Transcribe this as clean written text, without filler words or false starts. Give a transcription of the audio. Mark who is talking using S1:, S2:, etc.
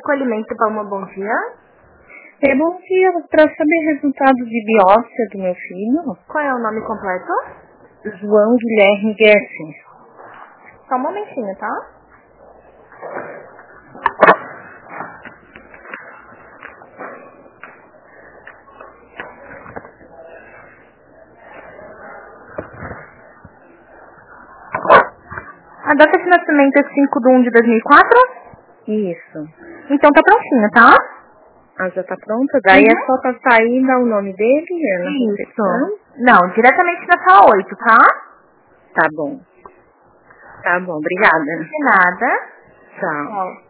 S1: acolhimento, Palma, bom dia.
S2: Bom dia, para saber resultado de biópsia do meu filho.
S1: Qual é o nome completo?
S2: João Guilherme Gerson.
S1: Só um momentinho, tá? A data de nascimento é 5/1/2004?
S2: Isso.
S1: Então tá prontinho, tá?
S2: Já tá pronta? Daí é só passar aí e dar o nome dele na recepção?
S1: Não, diretamente na sala 8, tá?
S2: Tá bom. Tá bom, obrigada.
S1: De nada.
S2: Tchau.